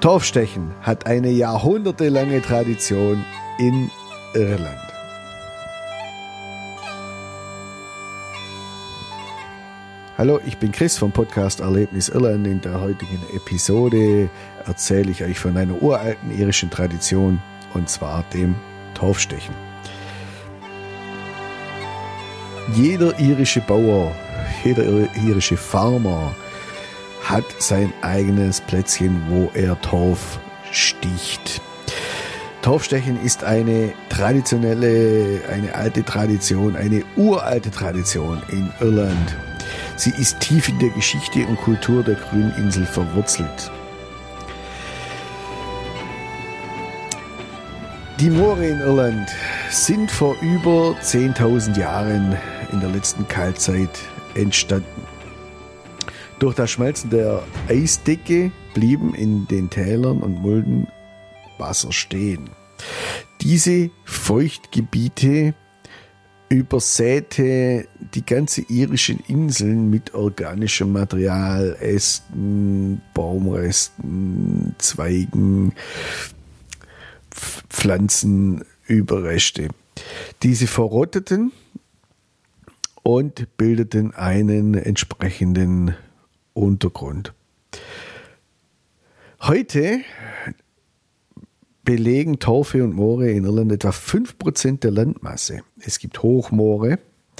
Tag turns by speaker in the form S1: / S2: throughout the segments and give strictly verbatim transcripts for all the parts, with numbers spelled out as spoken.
S1: Torfstechen hat eine jahrhundertelange Tradition in Irland. Hallo, ich bin Chris vom Podcast Erlebnis Irland. In der heutigen Episode erzähle ich euch von einer uralten irischen Tradition, und zwar dem Torfstechen. Jeder irische Bauer, jeder irische Farmer hat sein eigenes Plätzchen, wo er Torf sticht. Torfstechen ist eine traditionelle, eine alte Tradition, eine uralte Tradition in Irland. Sie ist tief in der Geschichte und Kultur der grünen Insel verwurzelt. Die Moore in Irland sind vor über zehntausend Jahren in der letzten Kaltzeit entstanden. Durch das Schmelzen der Eisdecke blieben in den Tälern und Mulden Wasser stehen. Diese Feuchtgebiete übersäte die ganze irischen Inseln mit organischem Material, Ästen, Baumresten, Zweigen, Pflanzenüberreste. Diese verrotteten und bildeten einen entsprechenden Untergrund. Heute belegen Torfe und Moore in Irland etwa fünf Prozent der Landmasse. Es gibt Hochmoore.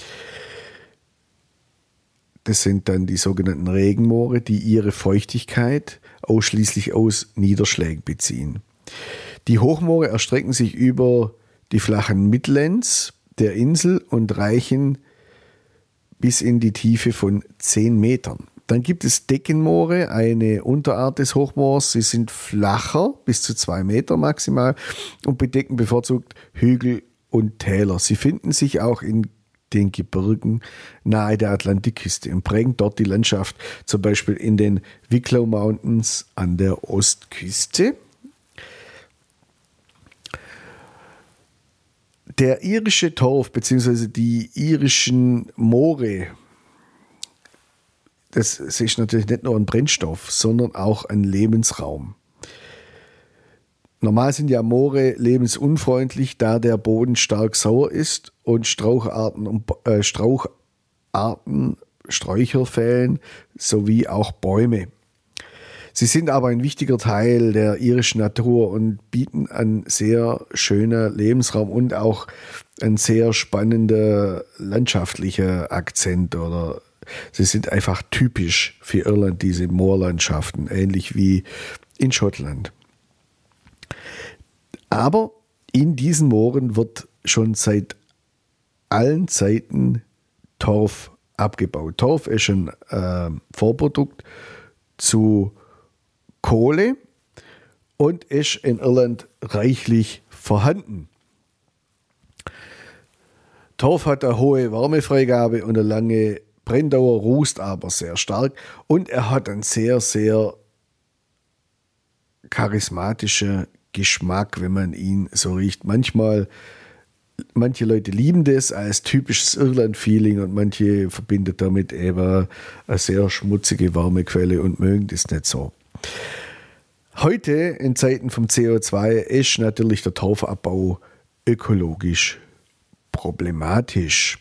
S1: Das sind dann die sogenannten Regenmoore, die ihre Feuchtigkeit ausschließlich aus Niederschlägen beziehen. Die Hochmoore erstrecken sich über die flachen Midlands der Insel und reichen bis in die Tiefe von zehn Metern. Dann gibt es Deckenmoore, eine Unterart des Hochmoors. Sie sind flacher, bis zu zwei Meter maximal, und bedecken bevorzugt Hügel und Täler. Sie finden sich auch in den Gebirgen nahe der Atlantikküste und prägen dort die Landschaft, zum Beispiel in den Wicklow Mountains an der Ostküste. Der irische Torf bzw. die irischen Moore, das ist natürlich nicht nur ein Brennstoff, sondern auch ein Lebensraum. Normal sind ja Moore lebensunfreundlich, da der Boden stark sauer ist und Straucharten, und, äh, Straucharten Sträucher fehlen, sowie auch Bäume. Sie sind aber ein wichtiger Teil der irischen Natur und bieten einen sehr schönen Lebensraum und auch einen sehr spannenden landschaftlichen Akzent, oder sie sind einfach typisch für Irland, diese Moorlandschaften, ähnlich wie in Schottland. Aber in diesen Mooren wird schon seit allen Zeiten Torf abgebaut. Torf ist ein äh, Vorprodukt zu Kohle und ist in Irland reichlich vorhanden. Torf hat eine hohe Wärmefreigabe und eine lange Brenndauer, rußt aber sehr stark, und er hat einen sehr, sehr charismatischen Geschmack, wenn man ihn so riecht. Manchmal, manche Leute lieben das als typisches Irland-Feeling und manche verbinden damit eben eine sehr schmutzige Wärmequelle und mögen das nicht so. Heute, in Zeiten vom C O zwei, ist natürlich der Torfabbau ökologisch problematisch.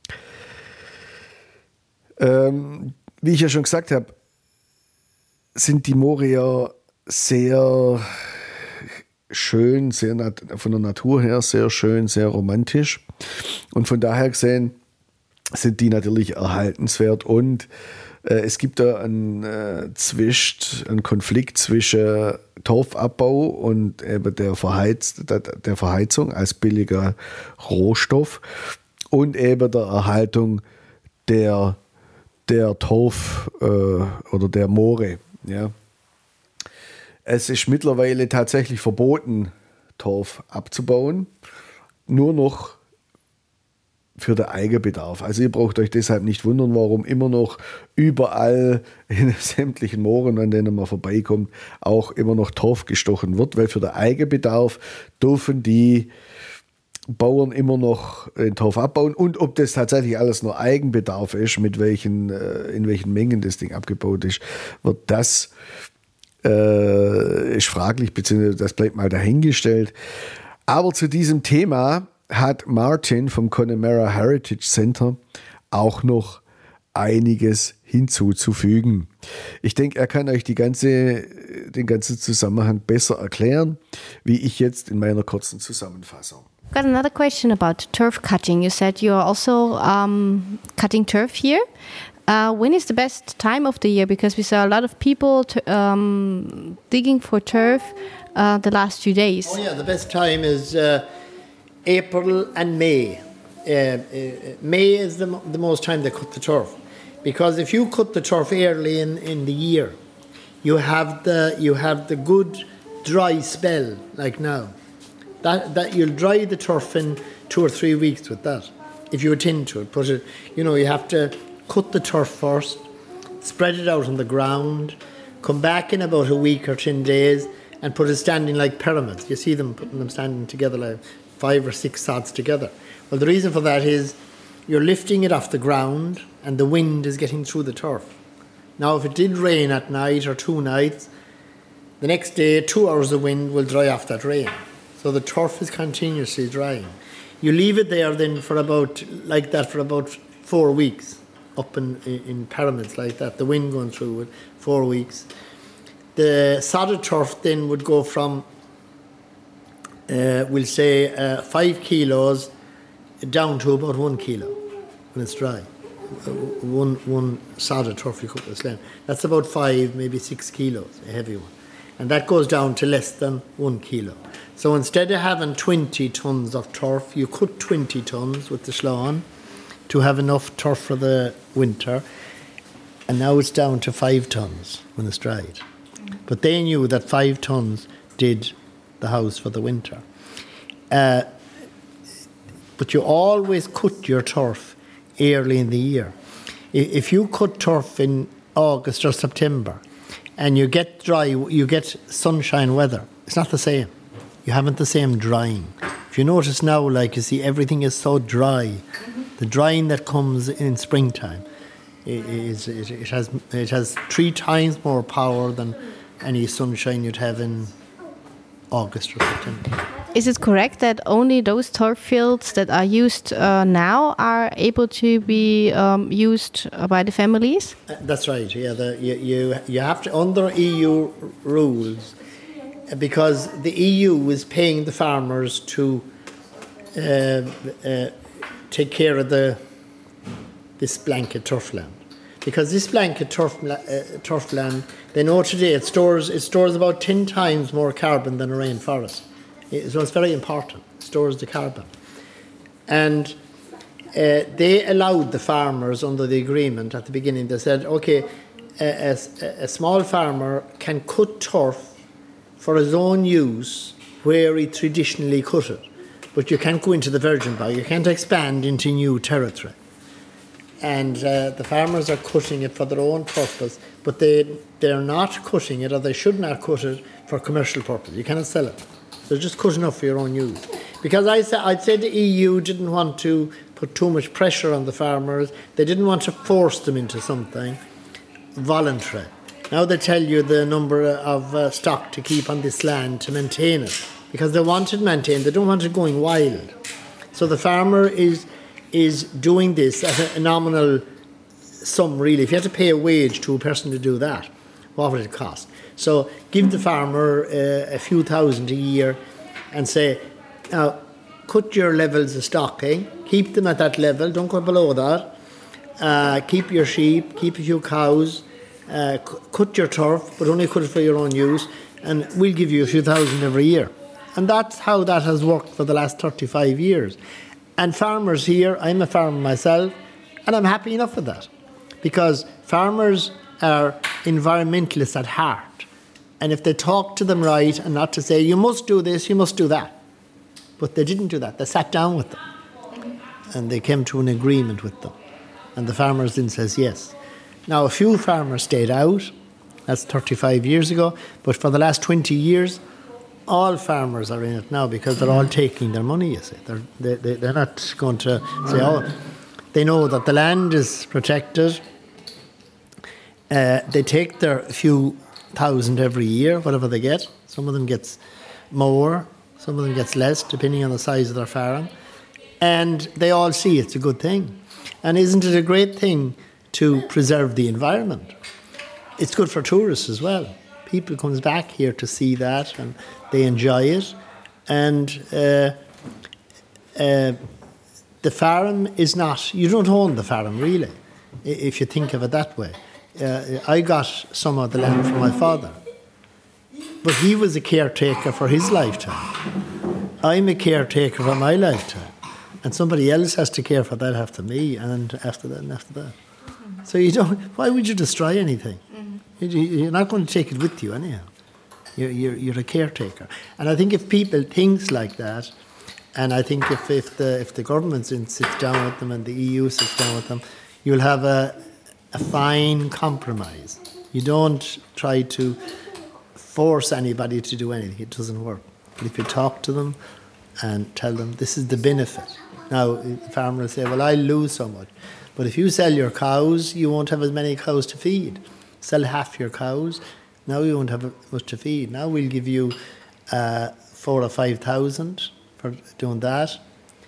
S1: Ähm, wie ich ja schon gesagt habe, sind die Moore ja sehr schön, sehr nat- von der Natur her sehr schön, sehr romantisch. Und von daher gesehen sind die natürlich erhaltenswert, und äh, es gibt da einen, äh, Zwist, einen Konflikt zwischen Torfabbau und eben der, Verheiz- der, der Verheizung als billiger Rohstoff und eben der Erhaltung der, der Torf äh, oder der Moore. Ja. Es ist mittlerweile tatsächlich verboten, Torf abzubauen, nur noch für den Eigenbedarf. Also ihr braucht euch deshalb nicht wundern, warum immer noch überall in sämtlichen Mooren, an denen man vorbeikommt, auch immer noch Torf gestochen wird, weil für den Eigenbedarf dürfen die Bauern immer noch den Torf abbauen, und ob das tatsächlich alles nur Eigenbedarf ist, mit welchen, in welchen Mengen das Ding abgebaut ist, wird das äh, ist fraglich, beziehungsweise das bleibt mal dahingestellt. Aber zu diesem Thema hat Martin vom Connemara Heritage Center auch noch einiges hinzuzufügen. Ich denke, er kann euch die ganze, den ganzen Zusammenhang besser erklären, wie ich jetzt in meiner kurzen Zusammenfassung.
S2: Got another question about turf cutting. You said you're also um, cutting turf here. Uh, when is the best time of the year? Because we saw a lot of people t- um, digging for turf uh, the last few days.
S3: Oh yeah, the best time is uh, April and May. Uh, uh, May is the, the most time they cut the turf. Because if you cut the turf early in, in the year, you have the you have the good dry spell like now. That that you'll dry the turf in two or three weeks with that. If you attend to it, put it. You know, you have to cut the turf first, spread it out on the ground, come back in about a week or ten days, and put it standing like pyramids. You see them putting them standing together like five or six sods together. Well, the reason for that is you're lifting it off the ground, and the wind is getting through the turf. Now, if it did rain at night or two nights, the next day, two hours of wind will dry off that rain. So the turf is continuously drying. You leave it there then for about, like that, for about four weeks, up in, in pyramids like that, the wind going through it, four weeks. The sodded turf then would go from, uh, we'll say, uh, five kilos down to about one kilo when it's dry. Uh, one one sodded turf you cut with a slam. That's about five, maybe six kilos, a heavy one. And that goes down to less than one kilo. So instead of having twenty tons of turf, you cut twenty tons with the slán to have enough turf for the winter. And now it's down to five tons when it's dried. But they knew that five tons did the house for the winter. Uh, but you always cut your turf early in the year. If you cut turf in August or September and you get dry, you get sunshine weather, it's not the same. You haven't the same drying. If you notice now, like you see, everything is so dry. The drying that comes in springtime, is it, it has it has three times more power than any sunshine you'd have in August or September.
S2: Is it correct that only those turf fields that are used uh, now are able to be um, used by the families?
S3: Uh, that's right. Yeah, the, you, you you have to under E U rules, because the E U is paying the farmers to uh, uh, take care of the this blanket turf land. Because this blanket turf, uh, turf land, they know today it stores it stores about ten times more carbon than a rainforest. It, so it's very important. It stores the carbon. And uh, they allowed the farmers under the agreement at the beginning. They said, okay, a, a, a small farmer can cut turf for his own use where he traditionally cut it. But you can't go into the virgin bog. You can't expand into new territory. And uh, the farmers are cutting it for their own purpose, but they, they're not cutting it, or they should not cut it for commercial purpose. You cannot sell it. They're just cutting up for your own use. Because I sa- I'd say the E U didn't want to put too much pressure on the farmers. They didn't want to force them into something voluntary. Now they tell you the number of uh, stock to keep on this land to maintain it, because they want it maintained. They don't want it going wild. So the farmer is is doing this at a, a nominal sum, really. If you had to pay a wage to a person to do that, what would it cost? So give the farmer uh, a few thousand a year and say, now, cut your levels of stocking, keep them at that level, don't go below that, uh, keep your sheep, keep a few cows, uh, c- cut your turf, but only cut it for your own use, and we'll give you a few thousand every year. And that's how that has worked for the last thirty-five years. And farmers here, I'm a farmer myself, and I'm happy enough with that. Because farmers are environmentalists at heart. And if they talk to them right, and not to say, you must do this, you must do that. But they didn't do that. They sat down with them. And they came to an agreement with them. And the farmers then says yes. Now, a few farmers stayed out. That's thirty-five years ago. But for the last twenty years, all farmers are in it now, because they're all taking their money, you see. They're, they, they, they're not going to say, oh, they know that the land is protected. Uh, they take their few thousand every year, whatever they get. Some of them gets more, some of them gets less, depending on the size of their farm. And they all see it's a good thing. And isn't it a great thing to preserve the environment? It's good for tourists as well. People comes back here to see that, and they enjoy it. And uh, uh, the farm is not, you don't own the farm really, if you think of it that way. Uh, I got some of the land from my father, but he was a caretaker for his lifetime. I'm a caretaker for my lifetime, and somebody else has to care for that after me, and after that, and after that. Mm-hmm. So you don't. Why would you destroy anything? Mm-hmm. You're not going to take it with you anyhow. You're, you're, you're a caretaker, and I think if people think like that, and I think if, if the if the government sits down with them and the E U sits down with them, you'll have a a fine compromise. You don't try to force anybody to do anything. It doesn't work. But if you talk to them and tell them this is the benefit. Now, the farmer will say, well, I lose so much. But if you sell your cows, you won't have as many cows to feed. Sell half your cows, now you won't have much to feed. Now we'll give you uh, four or five thousand for doing that.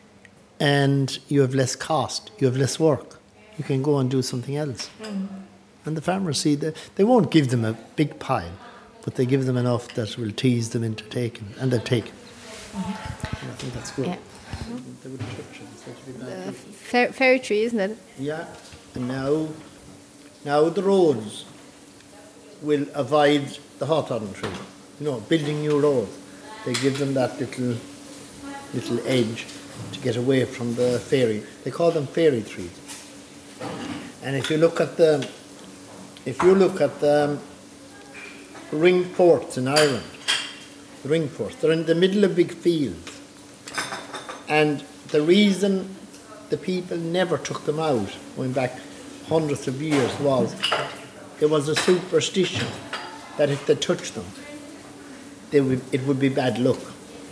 S3: And you have less cost. You have less work. You can go and do something else. Mm. And the farmers see that they won't give them a big pile, but they give them enough that will tease them into taking, and they've taken. Mm-hmm. I think that's good.
S2: Yeah.
S3: They would touch it.
S2: Uh, fair, fairy tree, isn't it?
S3: Yeah. And now, now the roads will avoid the hawthorn tree. You know, building new roads. They give them that little, little edge to get away from the fairy. They call them fairy trees. And if you look at the, if you look at the ring forts in Ireland, the ring forts, they're in the middle of big fields. And the reason the people never took them out, going back hundreds of years, was there was a superstition that if they touched them, they would, it would be bad luck.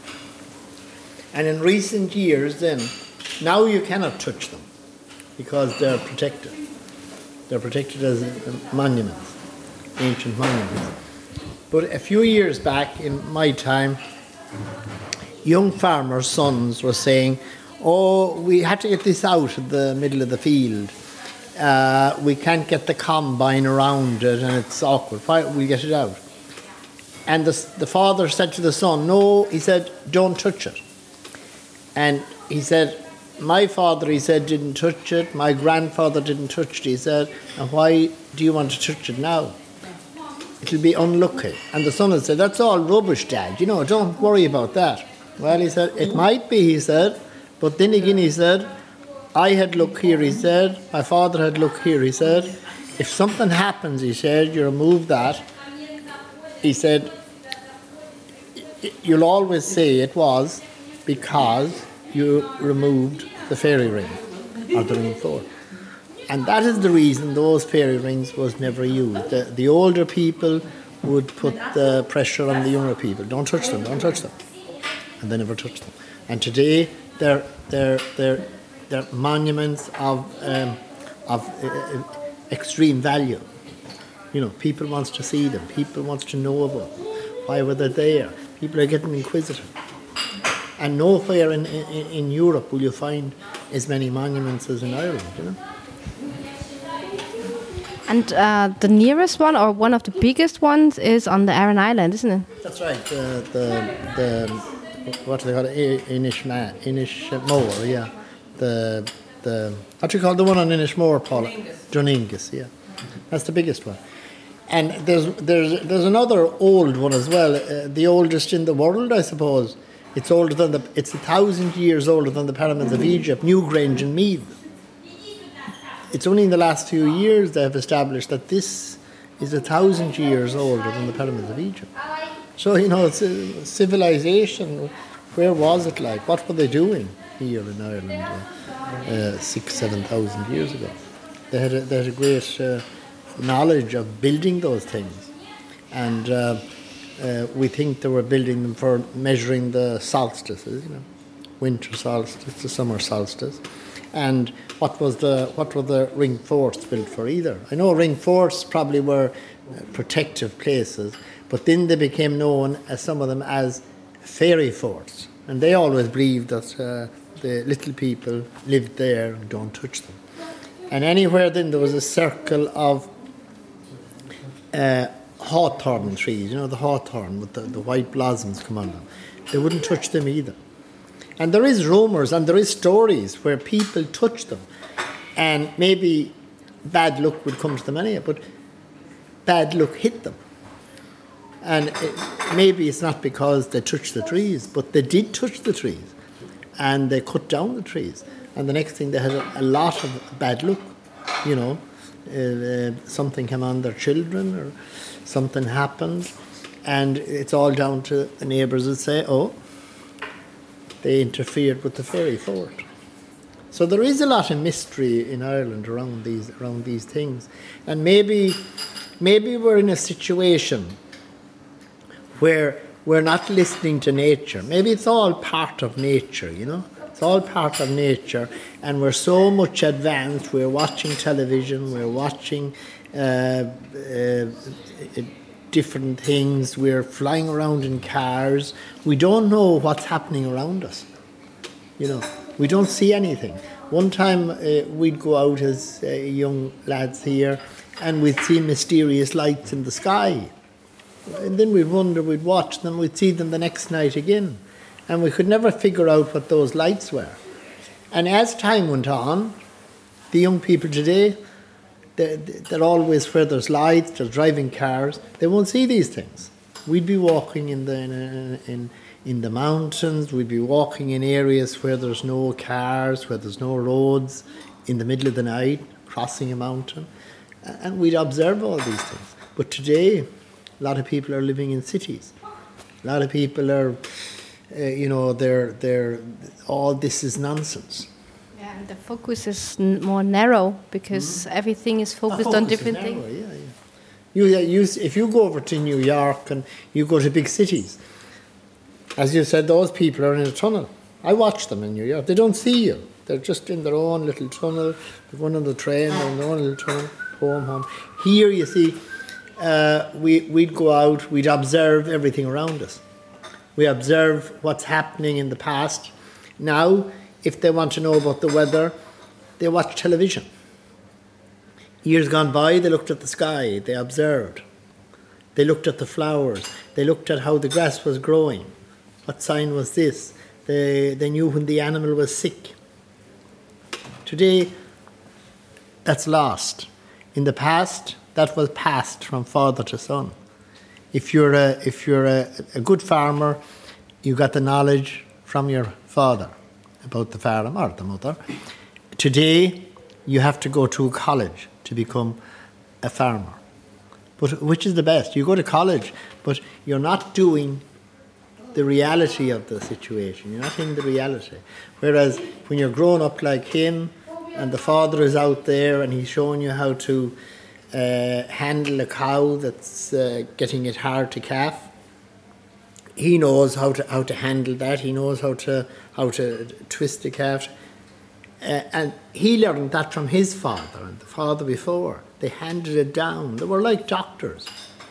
S3: And in recent years then, now you cannot touch them, because they're protected. They're protected as monuments, ancient monuments. But a few years back, in my time, young farmers' sons were saying, oh, we have to get this out of the middle of the field. Uh, we can't get the combine around it, and it's awkward. Why we'll get it out? And the, the father said to the son, no, he said, don't touch it. And he said, my father, he said, didn't touch it. My grandfather didn't touch it. He said, and why do you want to touch it now? It'll be unlucky. And the son had said, that's all rubbish, Dad. You know, don't worry about that. Well, he said, it might be, he said. But then again, he said, I had luck here, he said. My father had luck here, he said. If something happens, he said, you remove that. He said, you'll always say it was because you removed the fairy ring, or the ring fort. And that is the reason those fairy rings was never used. The, the older people would put the pressure on the younger people. Don't touch them, don't touch them. And they never touched them. And today, they're, they're, they're, they're monuments of, um, of uh, extreme value. You know, people wants to see them. People wants to know about them. Why were they there? People are getting inquisitive. And nowhere in, in, in Europe will you find as many monuments as in Ireland, you know.
S2: And uh, the nearest one, or one of the biggest ones, is on the Aran Island, isn't it?
S3: That's right. The the, the what do they call it? Inishma, Inishmore, yeah. The the what do you call the one on Inishmore, Paula? Druningus, yeah. That's the biggest one. And there's there's there's another old one as well. Uh, the oldest in the world, I suppose. It's older than the. It's a thousand years older than the pyramids of Egypt. Newgrange and Meath. It's only in the last few years they have established that this is a thousand years older than the pyramids of Egypt. So, you know, it's a civilization. Where was it like? What were they doing here in Ireland uh, uh, six, seven thousand years ago? They had a, they had a great uh, knowledge of building those things. And uh, uh, we think they were building them for measuring the solstices, you know, winter solstice, the summer solstice. And what was the what were the ring forts built for either? I know ring forts probably were protective places, but then they became known, as some of them, as fairy forts. And they always believed that uh, the little people lived there and don't touch them. And anywhere then there was a circle of uh, hawthorn trees, you know, the hawthorn with the, the white blossoms come on them. They wouldn't touch them either. And there is rumours and there is stories where people touch them and maybe bad luck would come to them anyway, but bad luck hit them. And it, maybe it's not because they touched the trees, but they did touch the trees and they cut down the trees. And the next thing, they had a, a lot of bad luck, you know. Uh, uh, something came on their children or something happened, and it's all down to the neighbours that say, oh, they interfered with the fairy fort. So there is a lot of mystery in Ireland around these around these things. And maybe maybe we're in a situation where we're not listening to nature. Maybe it's all part of nature, you know. It's all part of nature, and we're so much advanced. We're watching television, we're watching uh, uh, different things, we're flying around in cars. We don't know what's happening around us, you know. We don't see anything. One time uh, we'd go out as uh, young lads here, and we'd see mysterious lights in the sky. And then we'd wonder, we'd watch them, we'd see them the next night again. And we could never figure out what those lights were. And as time went on, the young people today, they're, they're always where there's lights, they're driving cars, they won't see these things. We'd be walking in the in, in, in the mountains, we'd be walking in areas where there's no cars, where there's no roads, in the middle of the night, crossing a mountain, and we'd observe all these things. But today, a lot of people are living in cities. A lot of people are... Uh, you know, they're, they're, all this is nonsense.
S2: Yeah, and the focus is n- more narrow because mm. everything is focused on different things.
S3: Yeah, yeah. You, you, if you go over to New York and you go to big cities, as you said, those people are in a tunnel. I watch them in New York. They don't see you. They're just in their own little tunnel. They're going on the train, they're in their own little tunnel, home, home. Here, you see, uh, we, we'd go out, we'd observe everything around us. We observe what's happening in the past. Now, if they want to know about the weather, they watch television. Years gone by, they looked at the sky, they observed. They looked at the flowers, they looked at how the grass was growing. What sign was this? They, they knew when the animal was sick. Today, that's lost. In the past, that was passed from father to son. If you're a if you're a, a good farmer, you got the knowledge from your father about the farm or the mother. Today, you have to go to a college to become a farmer. But which is the best? You go to college, but you're not doing the reality of the situation. You're not in the reality. Whereas when you're growing up like him, and the father is out there and he's showing you how to Uh, handle a cow that's uh, getting it hard to calf. He knows how to how to handle that. He knows how to how to twist the calf, uh, and he learned that from his father and the father before. They handed it down. They were like doctors.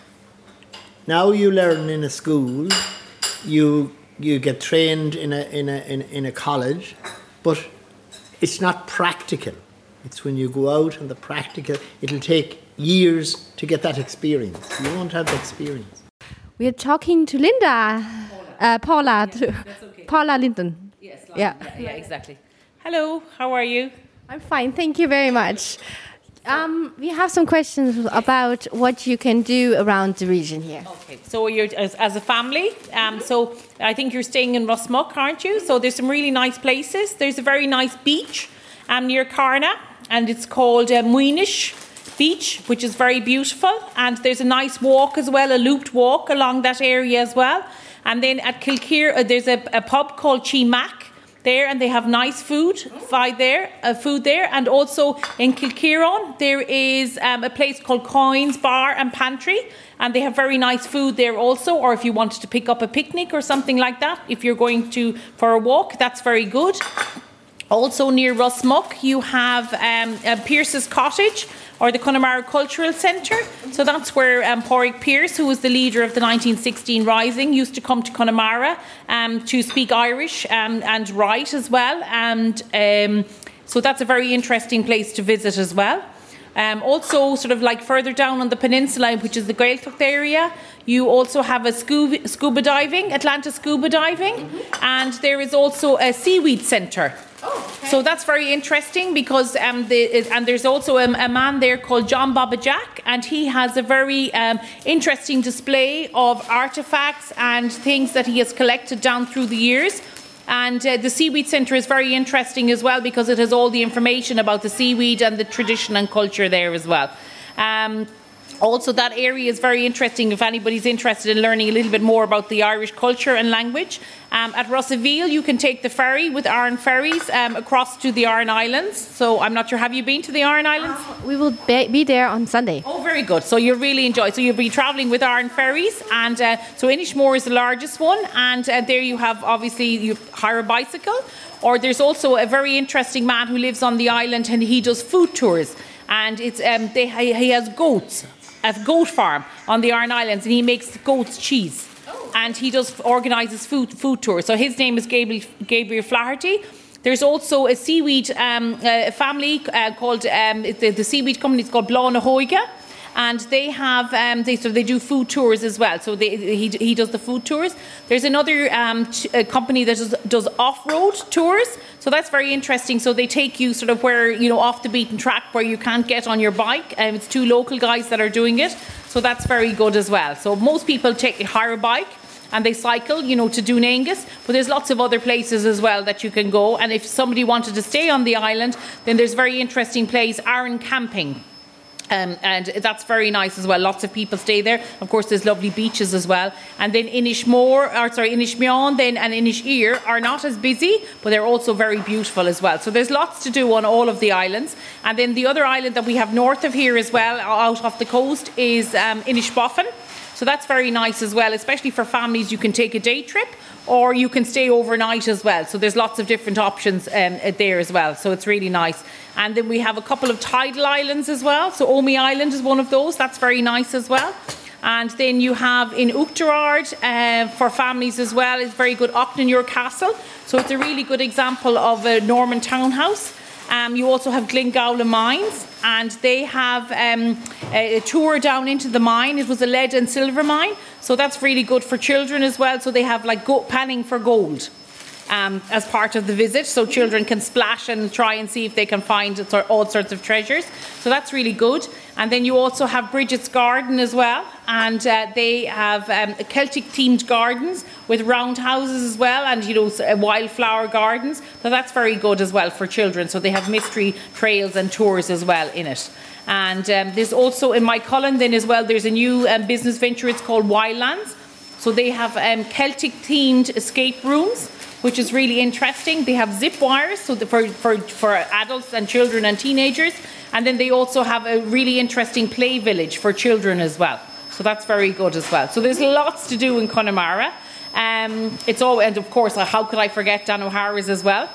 S3: Now you learn in a school, you you get trained in a in a in, in a college, but it's not practical. It's when you go out and the practical, it'll take years to get that experience. You won't have the experience.
S2: We are talking to Linda, uh, Paula,
S4: yeah, that's okay.
S2: Paula Linden.
S4: Yes,
S2: yeah.
S4: yeah, yeah, exactly. Hello, how are you?
S2: I'm fine, thank you very much. Um, we have some questions about what you can do around the region here.
S4: Okay, so you're as, as a family. Um, so I think you're staying in Rossmuck, aren't you? So there's some really nice places. There's a very nice beach um, near Carna, and it's called uh, Muinish Beach, which is very beautiful. And there's a nice walk as well, a looped walk along that area as well. And then at Kilkeer, uh, there's a, a pub called Chi Mac there, and they have nice food find there, uh, food there. And also in Kilkeeron, there is um, a place called Coins Bar and Pantry, and they have very nice food there also. Or if you wanted to pick up a picnic or something like that, if you're going to for a walk, that's very good. Also near Russmuck, you have um, uh, Pierce's Cottage, or the Connemara Cultural Centre. So that's where um, Pádraig Pearse, who was the leader of the nineteen sixteen Rising, used to come to Connemara um, to speak Irish um, and write as well. And um, so that's a very interesting place to visit as well. Um, also, sort of like further down on the peninsula, which is the Gaeltacht area, you also have a scuba, scuba diving, Atlanta Scuba Diving, mm-hmm. and there is also a seaweed centre. Oh, okay. So that's very interesting because um, the, and there's also a, a man there called John Baba Jack, and he has a very um, interesting display of artefacts and things that he has collected down through the years. And uh, the Seaweed Centre is very interesting as well because it has all the information about the seaweed and the tradition and culture there as well. Um, Also, that area is very interesting if anybody's interested in learning a little bit more about the Irish culture and language. Um, at Rossaveel, you can take the ferry with Aran Ferries um, across to the Aran Islands. So I'm not sure, have you been to the Aran Islands?
S2: Uh, we will be, be there on Sunday.
S4: Oh, very good. So you'll really enjoy. So you'll be travelling with Aran Ferries. And uh, so Inishmore is the largest one. And uh, there you have, obviously, you hire a bicycle. Or there's also a very interesting man who lives on the island and he does food tours. And it's um, they, he has goats. A goat farm on the Aran Islands, and he makes goat's cheese. Oh. And he does organises food food tours. So his name is Gabriel, Gabriel Flaherty. There's also a seaweed um, uh, family uh, called um, the, the seaweed company is called Blána Hóige, and they have um, they so they do food tours as well. So they, he he does the food tours. There's another um, t- a company that does, does off-road tours. So that's very interesting. So they take you sort of where, you know, off the beaten track where you can't get on your bike. And um, it's two local guys that are doing it. So that's very good as well. So most people take hire a bike and they cycle, you know, to Dune-Aengus. But there's lots of other places as well that you can go. And if somebody wanted to stay on the island, then there's a very interesting place, Aran Camping. Um, and that's very nice as well. Lots of people stay there. Of course, there's lovely beaches as well. And then Inishmore, or sorry, Inishmeon then and Inisheer are not as busy, but they're also very beautiful as well. So there's lots to do on all of the islands. And then the other island that we have north of here as well, out off the coast, is um, Inishbofin. So that's very nice as well, especially for families. You can take a day trip or you can stay overnight as well. So there's lots of different options um, there as well. So it's really nice. And then we have a couple of tidal islands as well. So Omi Island is one of those. That's very nice as well. And then you have in Oughterard uh, for families as well. It's very good, Ochnanure Castle. So it's a really good example of a Norman townhouse. Um, you also have Glengowla Mines, and they have um, a, a tour down into the mine. It was a lead and silver mine, so that's really good for children as well. So they have like go- panning for gold um, as part of the visit, so children can splash and try and see if they can find all sorts of treasures. So that's really good. And then you also have Bridget's Garden as well, and uh, they have um, Celtic-themed gardens with round houses as well, and you know wildflower gardens. So that's very good as well for children. So they have mystery trails and tours as well in it. And um, there's also in Mycullen then as well. There's a new um, business venture. It's called Wildlands. So they have um, Celtic-themed escape rooms, which is really interesting. They have zip wires, so the, for, for for adults and children and teenagers. And then they also have a really interesting play village for children as well. So that's very good as well. So there's lots to do in Connemara. Um, it's all, and of course, how could I forget Dan O'Hara's as well?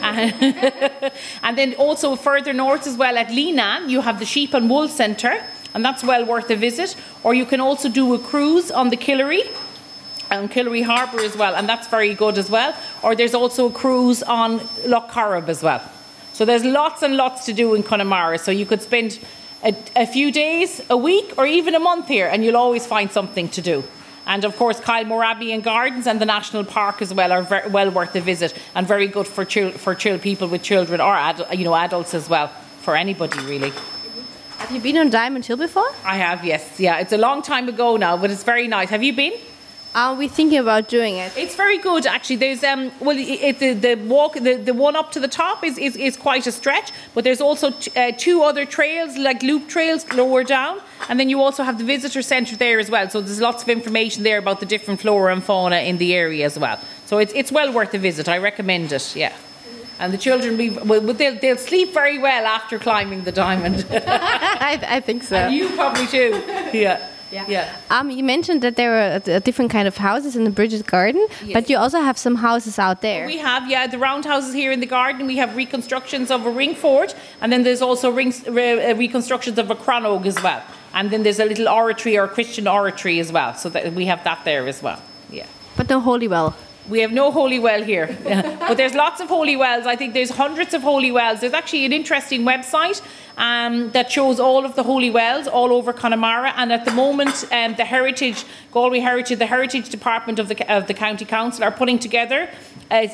S4: And then also further north as well at Leenane, you have the Sheep and Wool Centre, and that's well worth a visit. Or you can also do a cruise on the Killary, and Killary Harbour as well, and that's very good as well. Or there's also a cruise on Loch Corrib as well. So there's lots and lots to do in Connemara. So you could spend a, a few days, a week, or even a month here, and you'll always find something to do. And of course, Kylemore Abbey and Gardens and the National Park as well are very, well worth a visit, and very good for chil- for chill people with children, or adu- you know adults as well, for anybody really.
S2: Have you been on Diamond Hill before?
S4: I have, yes. Yeah, it's a long time ago now, but it's very nice. Have you been?
S2: Are we thinking about doing it?
S4: It's very good, actually. There's um, well, it, the the walk, the, the one up to the top is, is, is quite a stretch, but there's also t- uh, two other trails, like loop trails, lower down, and then you also have the visitor centre there as well. So there's lots of information there about the different flora and fauna in the area as well. So it's it's well worth a visit. I recommend it. Yeah. And the children, be, well, they'll, they'll sleep very well after climbing the diamond.
S2: I, I think so.
S4: And you probably too. Yeah.
S2: Yeah.
S4: Yeah.
S2: Um, you mentioned that there are a, a different kind of houses in the Bridget Garden,
S4: Yes.
S2: but you also have some houses out there.
S4: We have, yeah, the roundhouses here in the garden. We have reconstructions of a ring fort, and then there's also rings, re, uh, reconstructions of a crannog as well. And then there's a little oratory or Christian oratory as well. So that we have that there as well. Yeah.
S2: But no holy well.
S4: We have no holy well here, but there's lots of holy wells. I think there's hundreds of holy wells. There's actually an interesting website um, that shows all of the holy wells all over Connemara. And at the moment, um, the Heritage, Galway Heritage, the Heritage Department of the of the County Council are putting together a,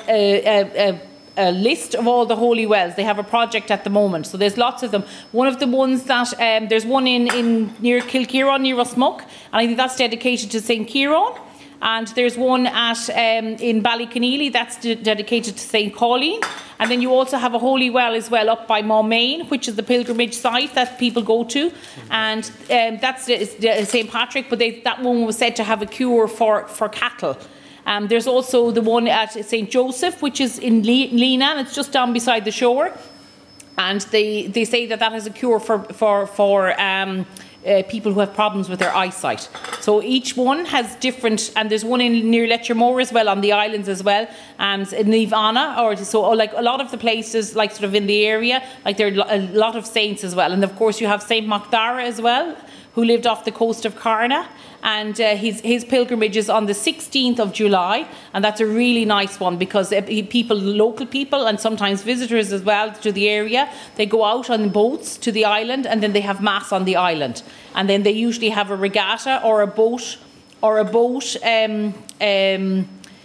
S4: a, a, a list of all the holy wells. They have a project at the moment, so there's lots of them. One of the ones that um, there's one in, in near Kilkieron, near Rosmuck, and I think that's dedicated to Saint Kieran. And there's one at um, in Ballyconneely that's de- dedicated to Saint Colleen. And then you also have a holy well as well up by Montmain, which is the pilgrimage site that people go to. And um, that's Saint Patrick, but they, that one was said to have a cure for, for cattle. Um, there's also the one at Saint Joseph, which is in Le- Leenan. It's just down beside the shore. And they, they say that that has a cure for, for, for um, Uh, people who have problems with their eyesight. So each one has different, and there's one in near Letchermore as well, on the islands as well, and in Nivana, or so or like a lot of the places, like sort of in the area, like there are a lot of saints as well. And of course you have Saint Macdara as well, who lived off the coast of Carna, and uh, his his pilgrimage is on the sixteenth of July, and that's a really nice one because uh, people, local people, and sometimes visitors as well to the area, they go out on boats to the island, and then they have mass on the island, and then they usually have a regatta or a boat or a boat um, um,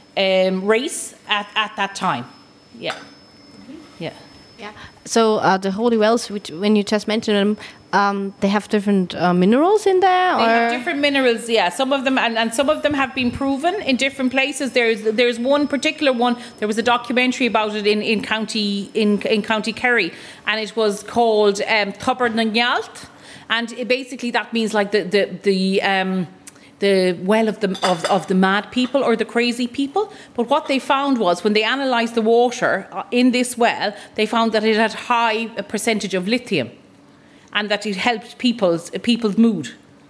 S4: um, race at, at that time. Yeah, yeah.
S2: Yeah. So uh, the holy wells, which when you just mentioned them, um, they have different uh, minerals in there.
S4: They
S2: or?
S4: have different minerals, yeah. Some of them, and, and some of them have been proven in different places. There's there's one particular one. There was a documentary about it in, in county in in County Kerry, and it was called um, Cupboard na Ngealt, and it basically that means like the the the. Um, the well of the of, of the mad people or the crazy people. But what they found was when they analysed the water in this well, they found that it had high percentage of lithium, and that it helped people's people's mood.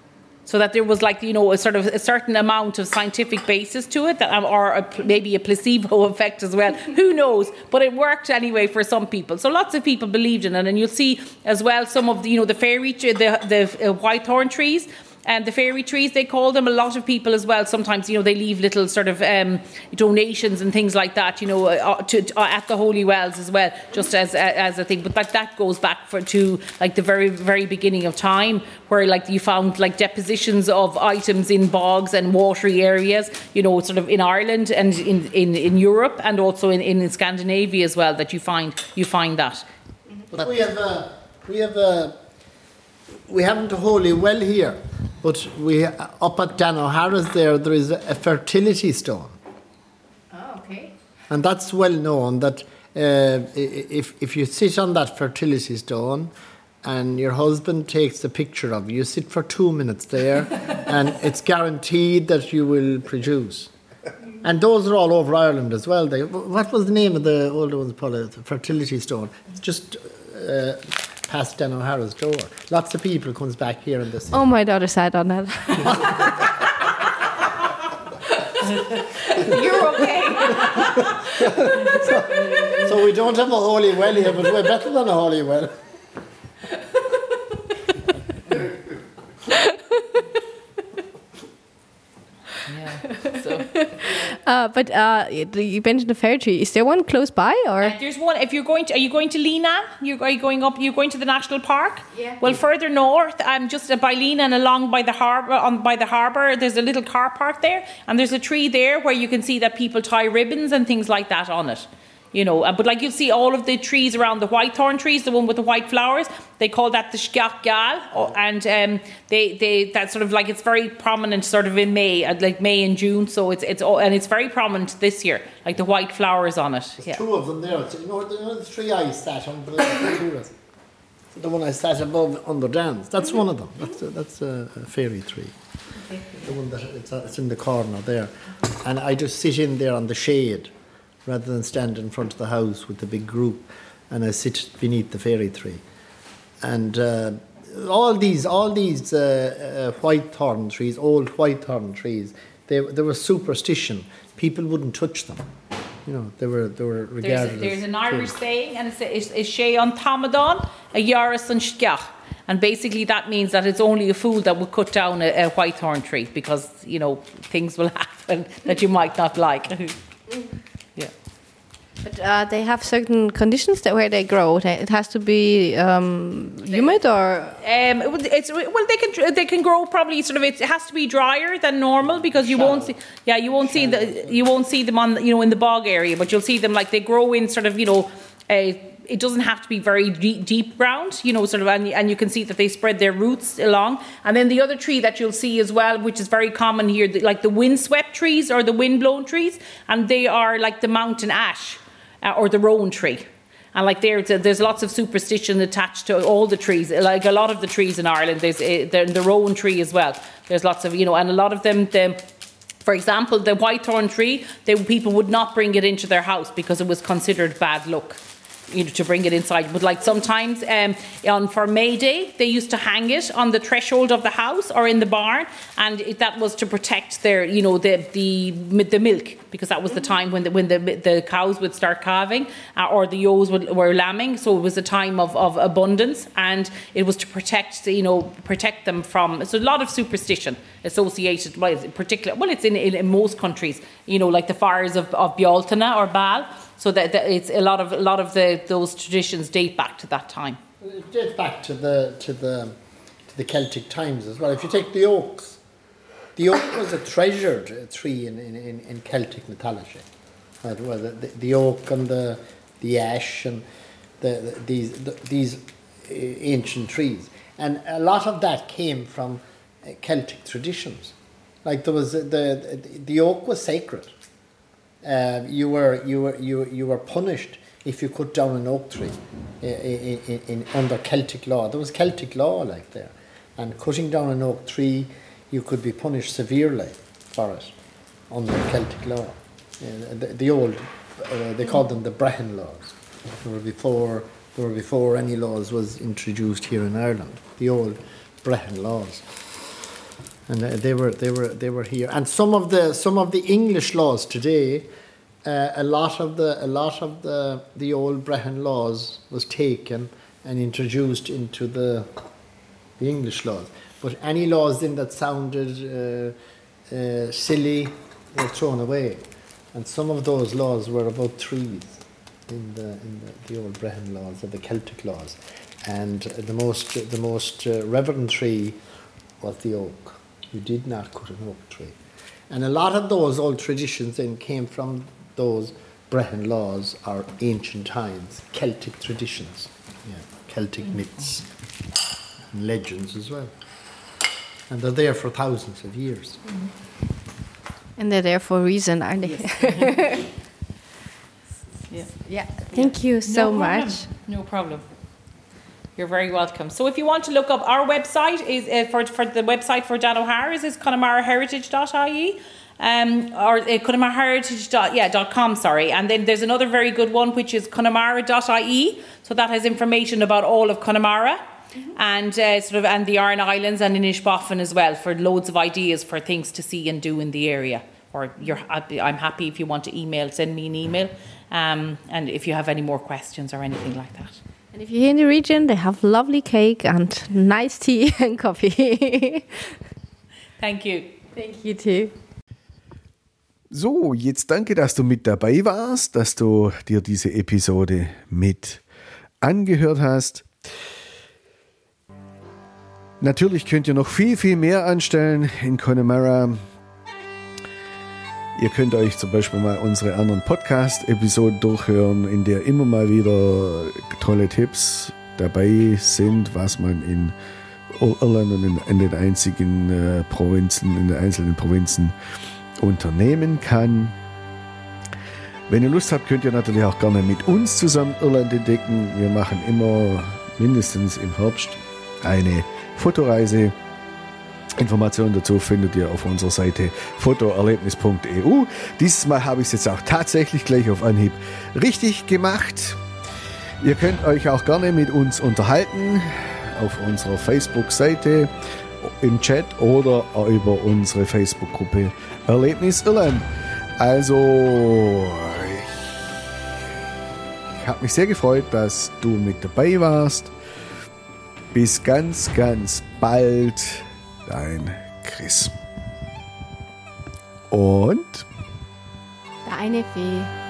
S4: So that there was like, you know, a sort of a certain amount of scientific basis to it, that, or a, maybe a placebo effect as well. Who knows? But it worked anyway for some people. So lots of people believed in it, and you'll see as well some of the, you know, the fairy, the the uh, whitethorn trees. And the fairy trees, they call them. A lot of people as well, sometimes, you know, they leave little sort of um, donations and things like that, you know, uh, to, uh, at the holy wells as well, just as uh, as a thing. But that, that goes back for to like the very, very beginning of time, where like you found like depositions of items in bogs and watery areas, you know, sort of in Ireland and in, in, in Europe, and also in, in Scandinavia as well, that you find you find that.
S3: But we have a, we have a, we haven't a holy well here. But we up at Dan O'Hara's there, there is a fertility stone.
S2: Oh, okay.
S3: And that's well known that uh, if if you sit on that fertility stone and your husband takes a picture of you, you sit for two minutes there and it's guaranteed that you will produce. And those are all over Ireland as well. They, what was the name of the older ones, Paula? The fertility stone. It's just uh, past Dan O'Hara's door. Lots of people comes back here and this.
S2: Oh, my daughter sat on that.
S4: You're okay.
S3: so, so we don't have a holy well here, but we're better than a holy well.
S4: Yeah. So.
S2: Uh, but uh, you mentioned the fairy tree. Is there one close by, or
S4: Uh, there's one. If you're going to, are you going to Leenan? You are you going up? You're going to the national park?
S2: Yeah.
S4: Well, further north, um, just by Leenan, along by the harbour, on by the harbour, there's a little car park there, and there's a tree there where you can see that people tie ribbons and things like that on it. You know, uh, but like you'll see all of the trees around the whitethorn trees, the one with the white flowers, they call that the Sceach Gal, and um, they they that's sort of like it's very prominent sort of in May, uh, like May and June. So it's it's all, and it's very prominent this year, like the white flowers on it.
S3: There's
S4: Yeah.
S3: two of them there. You know, you know the tree I sat on, but the two of us. The one I sat above on the dance. That's one of them. That's a, that's a, a fairy tree. The one that it's, uh, it's in the corner there, and I just sit in there on the shade, rather than stand in front of the house with the big group, and I sit beneath the fairy tree. And uh, all these, all these uh, uh, white thorn trees, old white thorn trees, they, they were superstition. People wouldn't touch them. You know, they were they were regarded.
S4: There's, there's
S3: as
S4: an Irish
S3: killed.
S4: saying, and it's it's, it's Shea on Tamadon, a Yaris on Shkiach. And basically that means that it's only a fool that would cut down a, a whitethorn tree, because, you know, things will happen that you might not like. Yeah.
S2: But uh, they have certain conditions that where they grow. It has to be um, humid, or
S4: Um, it would- it's well, they can they can grow probably sort of. It has to be drier than normal, because you won't see. Yeah, you won't see the you won't see them on, you know, in the bog area, but you'll see them like they grow in sort of, you know, a. It doesn't have to be very deep, deep ground, you know, sort of, and, and you can see that they spread their roots along. And then the other tree that you'll see as well, which is very common here, the, like the windswept trees or the windblown trees, and they are like the mountain ash uh, or the rowan tree. And like there, there's lots of superstition attached to all the trees. Like a lot of the trees in Ireland, there's uh, the, the rowan tree as well. There's lots of, you know, and a lot of them, the, for example, the whitethorn tree, they, people would not bring it into their house because it was considered bad luck, you know, to bring it inside. But like sometimes um, on for May Day, they used to hang it on the threshold of the house or in the barn, and it, that was to protect their, you know, the the the milk, because that was the time when the when the the cows would start calving, uh, or the ewes would, were lambing. So it was a time of, of abundance, and it was to protect, you know, protect them from. So a lot of superstition associated, well, particular. Well, it's in, in in most countries, you know, like the fires of of Bealtaine or Baal. So that, that it's a lot of a lot of the those traditions date back to that time.
S3: It dates back to the to the to the Celtic times as well. If you take the oaks, the oak was a treasured tree in, in, in, in Celtic mythology. Right? Well, the, the, the oak and the the ash and the, the these the, these ancient trees, and a lot of that came from Celtic traditions. Like there was the the, the oak was sacred. Uh, you were you were you you were punished if you cut down an oak tree in, in, in under Celtic law. There was Celtic law like there, and cutting down an oak tree, you could be punished severely for it under Celtic law. Uh, the, the old uh, they called them the Brehon laws. They were before they were before any laws was introduced here in Ireland. The old Brehon laws. And they were they were they were here, and some of the some of the English laws today, uh, a lot of the a lot of the the old Brehon laws was taken and introduced into the the English laws. But any laws then that sounded uh, uh, silly were thrown away, and some of those laws were about trees in the in the, the old Brehon laws or the Celtic laws, and the most the most uh, reverend tree was the oak. You did not cut an oak tree. And a lot of those old traditions then came from those Brehon laws or ancient times, Celtic traditions, yeah, Celtic myths and legends as well. And they're there for thousands of years.
S2: and they're there for a reason, aren't they?
S4: Yes. Yeah.
S2: Yeah. Thank you so
S4: No problem.
S2: much.
S4: No problem. You're very welcome. So if you want to look up our website, is uh, for for the website for Dan O'Hara's is connemara heritage dot I E, um, or uh, connemara heritage dot yeah dot com. Sorry, and then there's another very good one which is connemara dot I E. So that has information about all of Connemara, mm-hmm. and uh, sort of and the Aran Islands and Inishbofin as well, for loads of ideas for things to see and do in the area. Or you're, I'm happy if you want to email, send me an email, um, and if you have any more questions or anything like that.
S2: And if you're in the region, they have lovely cake and nice tea and coffee.
S4: Thank you.
S2: Thank you too.
S1: So, jetzt danke, dass du mit dabei warst, dass du dir diese Episode mit angehört hast. Natürlich könnt ihr noch viel, viel mehr anstellen in Connemara. Ihr könnt euch zum Beispiel mal unsere anderen Podcast-Episoden durchhören, in der immer mal wieder tolle Tipps dabei sind, was man in Irland und in, in den einzigen äh, Provinzen, in den einzelnen Provinzen unternehmen kann. Wenn ihr Lust habt, könnt ihr natürlich auch gerne mit uns zusammen Irland entdecken. Wir machen immer mindestens im Herbst eine Fotoreise. Informationen dazu findet ihr auf unserer Seite fotoerlebnis punkt e u. Dieses Mal habe ich es jetzt auch tatsächlich gleich auf Anhieb richtig gemacht. Ihr könnt euch auch gerne mit uns unterhalten. auf unserer Facebook-Seite, im Chat oder über unsere Facebook-Gruppe Erlebnis Irland. Also, ich habe mich sehr gefreut, dass du mit dabei warst. Bis ganz, ganz bald, dein Chris. Und
S2: Deine Fee.